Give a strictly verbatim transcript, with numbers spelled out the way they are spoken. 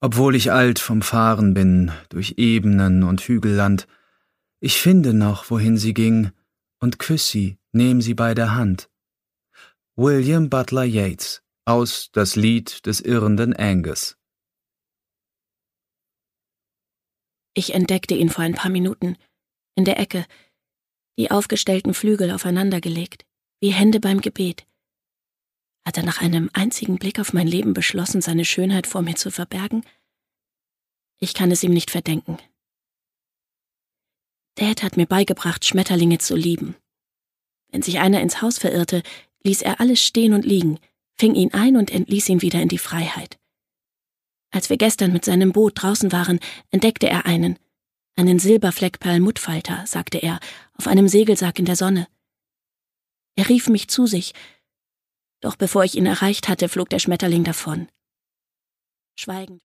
Obwohl ich alt vom Fahren bin, durch Ebenen und Hügelland, ich finde noch, wohin sie ging, und küss sie, nehm sie bei der Hand. William Butler Yeats aus Das Lied des irrenden Angus. Ich entdeckte ihn vor ein paar Minuten, in der Ecke, die aufgestellten Flügel aufeinandergelegt, wie Hände beim Gebet. Hat er nach einem einzigen Blick auf mein Leben beschlossen, seine Schönheit vor mir zu verbergen? Ich kann es ihm nicht verdenken. Dad hat mir beigebracht, Schmetterlinge zu lieben. Wenn sich einer ins Haus verirrte, ließ er alles stehen und liegen, fing ihn ein und entließ ihn wieder in die Freiheit. Als wir gestern mit seinem Boot draußen waren, entdeckte er einen, einen Silberfleckperlmuttfalter, sagte er, auf einem Segelsack in der Sonne. Er rief mich zu sich, doch bevor ich ihn erreicht hatte, flog der Schmetterling davon. Schweigend